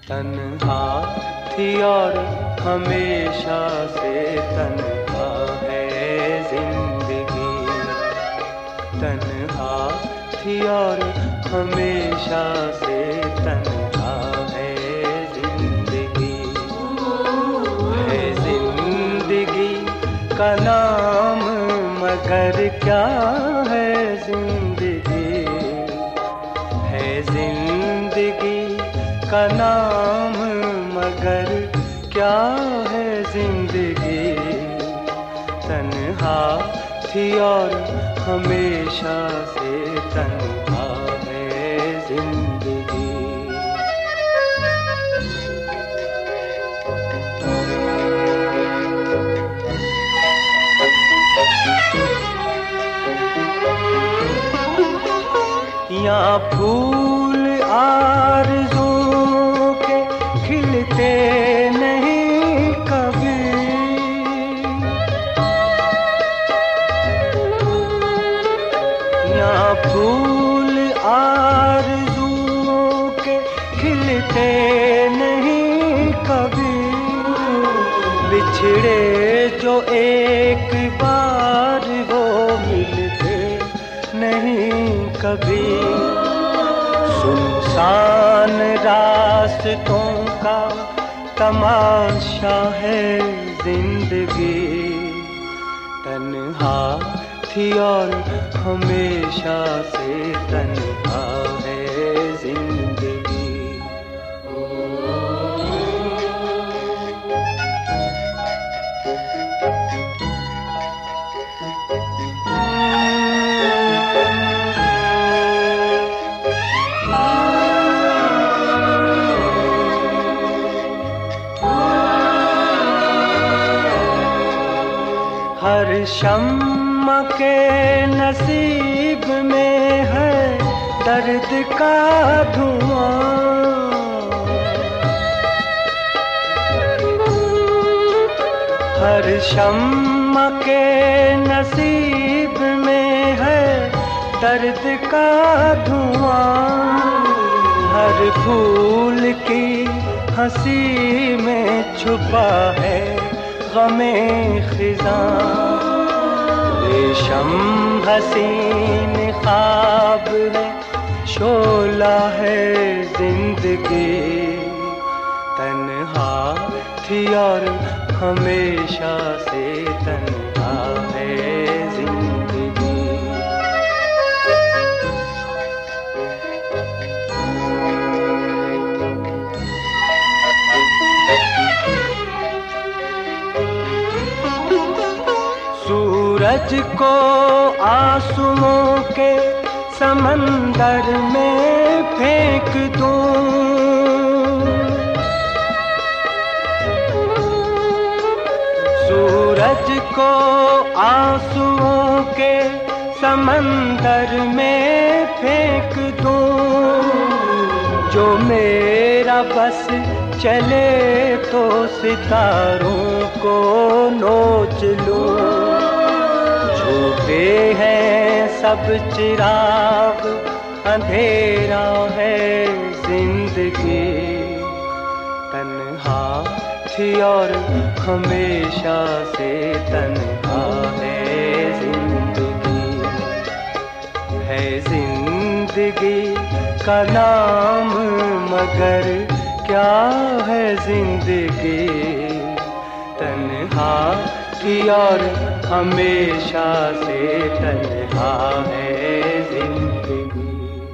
तन्हा थी और हमेशा से तन्हा है जिंदगी। तन्हा थी और हमेशा से तन्हा है जिंदगी। है जिंदगी का नाम मगर क्या है जिंदगी। है जिंदगी का नाम मगर क्या है जिंदगी। तन्हा थी और हमेशा से तन्हा है जिंदगी। यहाँ फूल आरज़ू के खिलते नहीं कभी। यहाँ फूल आरज़ू के खिलते नहीं कभी। बिछड़े जो एक बार वो मिलते नहीं कभी। सुनसान रास्तों का तमाशा है जिंदगी। तन्हा थी और हमेशा से तन्हा है जिंदगी। हर शम्मा के नसीब में है दर्द का धुआं। हर शम्मा के नसीब में है दर्द का धुआं। हर फूल की हंसी में छुपा है गमे खिज़ां। रेशम हसीन ख्वाब है शोला है जिंदगी। तन्हा थी और हमेशा से तन्हा है जिंदगी। सूरज को आंसुओं के समंदर में फेंक दूं। सूरज को आंसुओं के समंदर में फेंक दूं। जो मेरा बस चले तो सितारों को नोच लूं। झूठे हैं सब चिराग अंधेरा है जिंदगी। तन्हा थी और हमेशा से तन्हा है जिंदगी। है जिंदगी का नाम मगर क्या है जिंदगी। तन्हा थी और हमेशा से तन्हा है जिंदगी।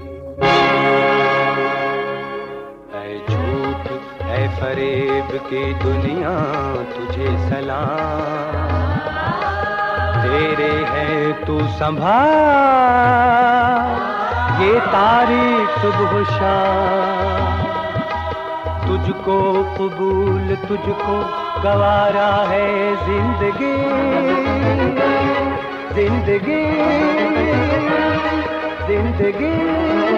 ऐ झूठ ऐ फरेब की दुनिया तुझे सलाम। तेरे है तू संभाल ये तारीख सुबह शाम। तुझको कबूल तुझको गवारा है जिंदगी। जिंदगी जिंदगी